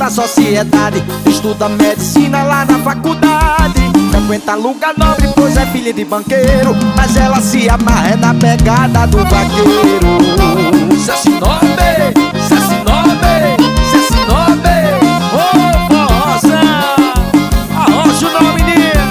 alta sociedade, estuda medicina lá na faculdade. Frequenta lugar nobre, pois é filha de banqueiro, mas ela se amarra na pegada do vaqueiro. Se assinou bem, se assinou bem, se assinou bem. Ô, forrosa, arrocha o nome, menino.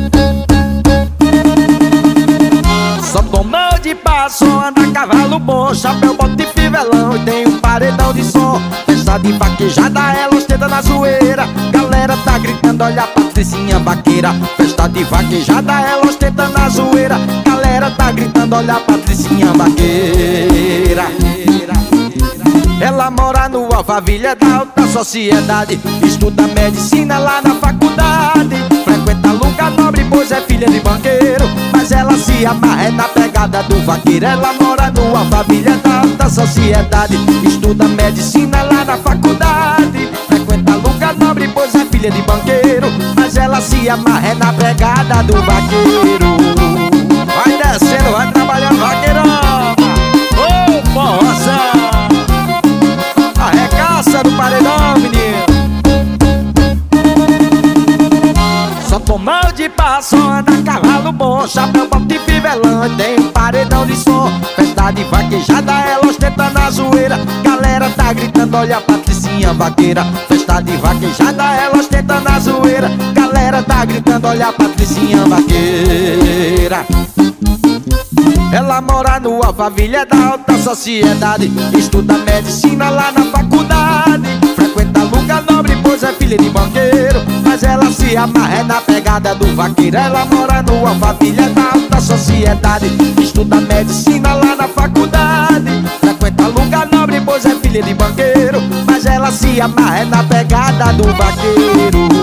Só tomou de passo, anda a cavalo bom, chapéu, bota e fivelão, e tem um paredão de som. Festa de vaquejada, ela ostenta na zoeira, galera tá gritando, olha a Patricinha vaqueira. Festa de vaquejada, ela ostenta na zoeira, galera tá gritando, olha a Patricinha vaqueira. Ela mora no Alphaville, é da alta sociedade, estuda medicina lá na faculdade. Frequenta lugar nobre, pois é filha de banqueiro, mas ela se amarra na pegada do vaqueiro. Ela mora no Alphaville, é da alta sociedade, estuda medicina lá na faculdade. Frequenta lugar nobre, pois é filha de banqueiro, mas ela se amarra na pegada do vaqueiro. Vai descendo, vai trabalhando, vaqueirão. Ô, forrosa, arregaça do paredão, menino. Só tomou de passo, anda cavalo bom, chapéu, bota e fivelão, tem um paredão de som. Festa de vaquejada, ela ostenta na zoeira, galera tá gritando, olha a Patricinha vaqueira. Festa de vaquejada, ela ostenta na zoeira, galera tá gritando, olha a Patricinha vaqueira. Ela mora no Alphaville, é da alta sociedade, estuda medicina lá na faculdade. Frequenta lugar nobre, pois é filha de banqueiro, mas ela se amarra na pegada do vaqueiro. Ela mora no Alphaville, é da alta sociedade, estuda medicina lá na faculdade. Frequenta lugar nobre, pois é filha de banqueiro, mas ela se amarra na pegada do vaqueiro.